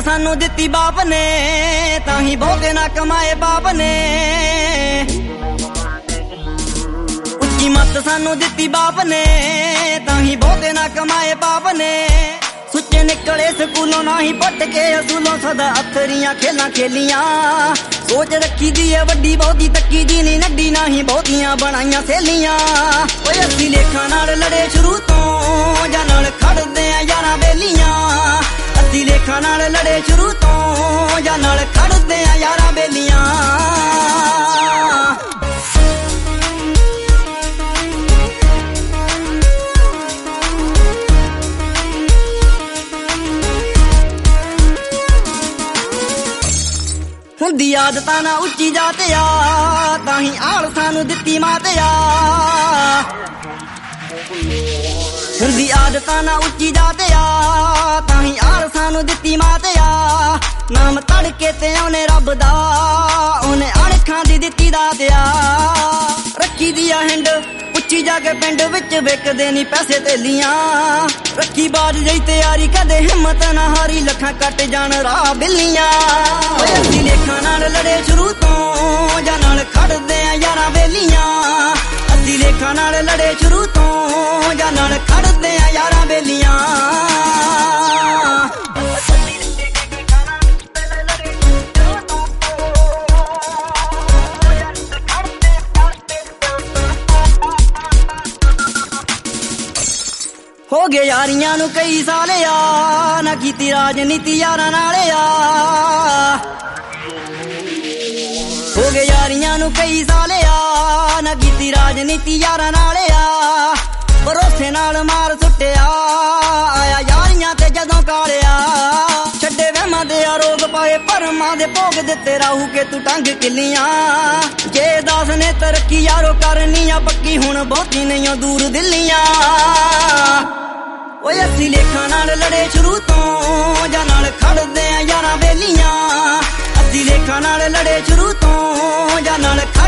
सानू दित्ती बाप ने, ताही बहुते ना कमाए बाप ने। उच्ची मत सानू दित्ती बाप ने, ताही बहुते ना कमाए बाप ने। सुच्चे निकले स्कूलों ना ही पट के असूलों, सदा अथरियां खेलां खेलियां। सोच रखी दी है वड्डी बहुती, तक्की दी नी नड्डी, ना ही बहुतियां बनाइयां सहेलियां। ओए अस्सी लेखां नाल लड़े शुरू तो, जां नाल खड़दे आ यारां बेलियां। अस्सी लेखां नाल लड़े शुरू तो, जां नाल खड़दे आ यारां बेलियां। हुंदी आदतां ना उच्ची जात आ, ताही आल सानू दित्ती मात आ। हुंदी आदतां ना उच्ची जात आ, ताही आल सानू दित्ती मात आ। नाम तड़के ते औने रब दा, ओने अणखां दी दित्ती दात आ। रखी दी आ हिंड उच्ची जाके पिंड विच विकदे नी पैसे तेलियां। रखी बाज जई तैयारी कदे हिम्मत ना हारी, लखां कट जान राह बिल्लियां। ओए अस्सी लेखां नाल लड़े शुरू तो, जां नाल खड़दे आ यारां बेलियां। अस्सी लेखां नाल लड़े शुरू तो, जां नाल खड़दे आ यारां बेलियां। हो गए यारियां नू कई साल आ, ना कीती राजनीति यारां नाल आ। हो गए यारियां नू कई साल आ, ना कीती राजनीति यारां नाल आ। भरोसे नाल मार सुट्टिया, आया यारियां ते जदों कालिया। छड्डे वहमां दे आरोग पाए भरमां दे भोग दित्ते, राहू के तू टंग किलियां। जे दास ने तरक्की यारो करनी आ पक्की, हुण बहुती नहीं दूर दिल्लियां। ओए अस्सी लेखां नाल लड़े शुरू तो, जां नाल खड़दे आ यारां बेलियां। अस्सी लेखां नाल लड़े शुरू तो, जां नाल